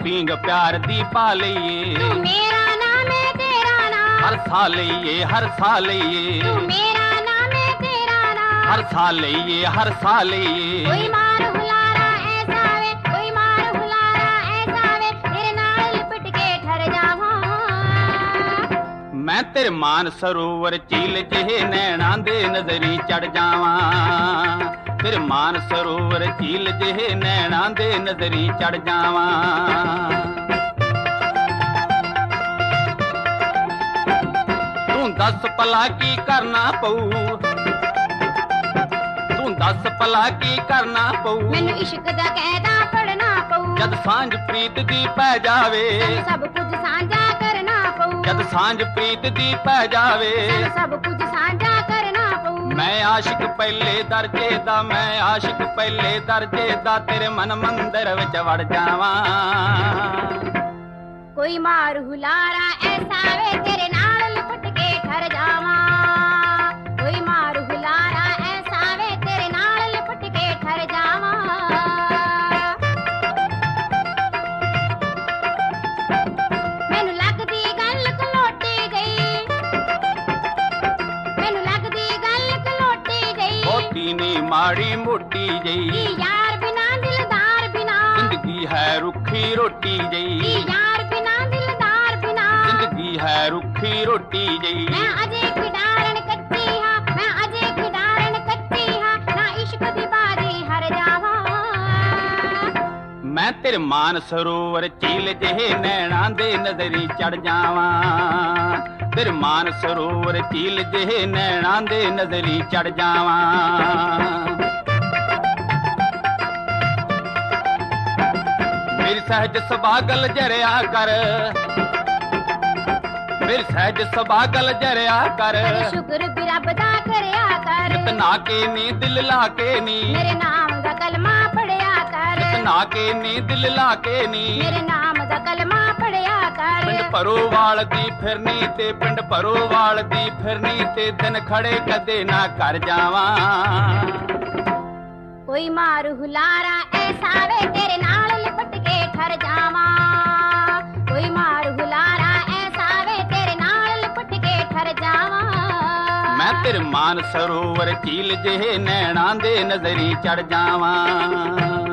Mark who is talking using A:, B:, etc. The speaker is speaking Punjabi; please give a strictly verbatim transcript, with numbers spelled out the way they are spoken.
A: ਪੀਂਗ ਪਿਆਰ ਦੀ ਪਾ ਲਈਏ।
B: ਤੂੰ ਮੇਰਾ ਨਾਮ ਹੈ ਤੇਰਾ ਨਾਮ
A: ਹਰ ਸਾਲ ਲਈਏ ਹਰ ਸਾਲ ਲਈਏ।
B: ਤੂੰ ਮੇਰਾ ਨਾਮ ਹੈ ਤੇਰਾ ਨਾਮ
A: ਹਰ ਸਾਲ ਲਈਏ ਹਰ ਸਾਲ ਲਈਏ।
B: ਕੋਈ ਮਾਰ ਹੁਲਾਰਾ ਐਸਾ ਵੇ ਕੋਈ ਮਾਰ ਹੁਲਾਰਾ ਐਸਾ ਵੇ ਤੇਰੇ ਨਾਲ ਲਿਪਟ ਕੇ ਠਰ ਜਾਵਾਂ।
A: ਮੈਂ ਤੇਰੇ ਮਾਨ ਸਰੋਵਰ ਝੀਲ ਜਿਹੇ ਨੈਣਾਂ ਦੇ ਨਜ਼ਰੀ ਚੜ ਜਾਵਾਂ। ਤੇਰੇ ਮਾਨ ਸਰੋਵਰ ਝੀਲ ਜਿਹੇ ਨੈਣਾਂ ਦੇ ਨਜ਼ਰੀ ਚੜ ਜਾਵਾਂ। ਤੂੰ ਦੱਸ ਭਲਾ ਕੀ ਕਰਨਾ ਪਊ ਤੂੰ ਦੱਸ ਭਲਾ ਕੀ ਕਰਨਾ ਪਊ
B: ਮੈਨੂੰ ਇਸ਼ਕ ਦਾ ਕਾਇਦਾ ਪੜਨਾ ਪਊ
A: ਜਦ ਸਾਂਝ ਪ੍ਰੀਤ ਦੀ ਪੈ ਜਾਵੇ।
B: ਸਾਨੂੰ ਸਭ ਕੁਝ ਸਾਂਝਾ ਕਰਨਾ ਪਊ
A: ਜਦ ਸਾਂਝ ਪ੍ਰੀਤ ਦੀ ਪੈ ਜਾਵੇ।
B: ਸਾਨੂੰ ਸਭ ਕੁਝ ਸਾਂਝਾ ਕਰਨਾ ਪਊ
A: ਮੈਂ ਆਸ਼ਿਕ ਪਹਿਲੇ ਦਰਜੇ ਦਾ ਮੈਂ ਆਸ਼ਿਕ ਪਹਿਲੇ ਦਰਜੇ ਦਾ ਤੇਰੇ ਮਨ ਮੰਦਰ ਵਿੱਚ ਵੜ ਜਾਵਾਂ।
B: ਕੋਈ ਮਾਰ ਹੁਲਾਰਾ ਐਸਾ ਵੇ ਤੇਰੇ ਨਾਲ ਲਿਪਟ ਕੇ ਠਰ ਜਾਵਾਂ। ਕੋਈ ਮਾਰ ਹੁਲਾਰਾ ਐਸਾ ਵੇ ਤੇਰੇ ਨਾਲ ਲਿਪਟ ਕੇ ਠਰ ਜਾਵਾਂ। ਮੈਨੂੰ ਲੱਗਦੀ ਗੱਲ ਕਲੋਟੀ ਗਈ ਮੈਨੂੰ ਲੱਗਦੀ ਗੱਲ ਕਲੋਟੀ ਗਈ
A: ਬਹੁਤੀ ਨੀ ਮਾੜੀ ਮੋਟੀ
B: ਕੀ
A: ਜਈ
B: ਯਾਰ ਬਿਨਾ ਦਿਲਦਾਰ ਬਿਨਾ
A: ਜ਼ਿੰਦਗੀ ਹੈ ਰੁੱਖੀ ਰੋਟੀ
B: ਕੀ
A: ਜਈ
B: ਯਾਰ ਬਿਨਾ ਦਿਲਦਾਰ ਬਿਨਾ
A: ਜ਼ਿੰਦਗੀ ਹੈ ਰੁੱਖੀ ਰੋਟੀ ਜਈ।
B: ਮੈਂ ਅਜੇ ਖਿਡਾਰਨ ਕੱਚੀ ਹਾਂ ਮੈਂ ਅਜੇ ਖਿਡਾਰਨ ਕੱਚੀ ਹਾਂ ਨਾ ਇਸ਼ਕ ਦੀ ਬਾਜੀ ਹਰ ਜਾਵਾਂ।
A: ਮੈਂ ਤੇਰੇ ਮਾਨ ਸਰੋਵਰ ਝੀਲ ਜਿਹੇ ਨੈਣਾਂ ਦੇ ਨਜ਼ਰੀ ਚੜ ਜਾਵਾਂ। ਤੇਰੇ ਮਾਨ ਸਰੋਵਰ ਝੀਲ ਜਿਹੇ ਨੈਣਾਂ ਦੇ ਨਜ਼ਰੀ ਚੜ ਜਾਵਾਂ। ਮੇਰੀ ਸਹਿਜ ਸਬਾਗਲ ਜਰਿਆ ਕਰ ਮੇਰੀ ਸਹਿਜ ਸਬਾਗਲ ਜਰਿਆ ਕਰ।
B: ਸ਼ੁਕਰ ਵੀ ਰੱਬ ਦਾ ਕਰਿਆ ਕਰ
A: ਇਤਨਾ ਕੇ ਨੀ ਦਿਲ ਲਾ ਕੇ ਨੀ
B: ਮੇਰੇ ਨਾਮ ਦਾ ਕਲਮਾ ਪੜਿਆ ਕਰ
A: ਇਤਨਾ ਕੇ ਨੀ ਦਿਲ ਲਾ ਕੇ ਨੀ
B: ਮੇਰੇ ਨਾਮ ਦਾ ਕਲਮਾ ਪੜਿਆ ਕਰ
A: ਪਿੰਡ ਭਰੋਵਾਲ ਦੀ ਫਿਰਨੀ ਤੇ ਪਿੰਡ ਭਰੋਵਾਲ ਦੀ ਫਿਰਨੀ ਤੇ ਦਿਨ ਖੜੇ ਕਦੇ ਨਾ ਕਰ ਜਾਵਾਂ।
B: ਕੋਈ ਮਾਰ ਹੁਲਾਰਾ ਐਸਾ ਵੇ ਤੇਰੇ ਨਾਲ ਲਿਪਟ ਕੇ ਠਰ ਜਾਵਾਂ। ਕੋਈ ਮਾਰ ਹੁਲਾਰਾ ਐਸਾ ਵੇ ਤੇਰੇ ਨਾਲ ਲਿਪਟ ਕੇ ਠਰ ਜਾਵਾਂ।
A: ਮੈਂ ਤੇਰੇ ਮਾਨ ਸਰੋਵਰ ਝੀਲ ਜਿਹੇ ਨੈਣਾਂ ਦੇ ਨਜ਼ਰੀ ਚੜ ਜਾਵਾਂ।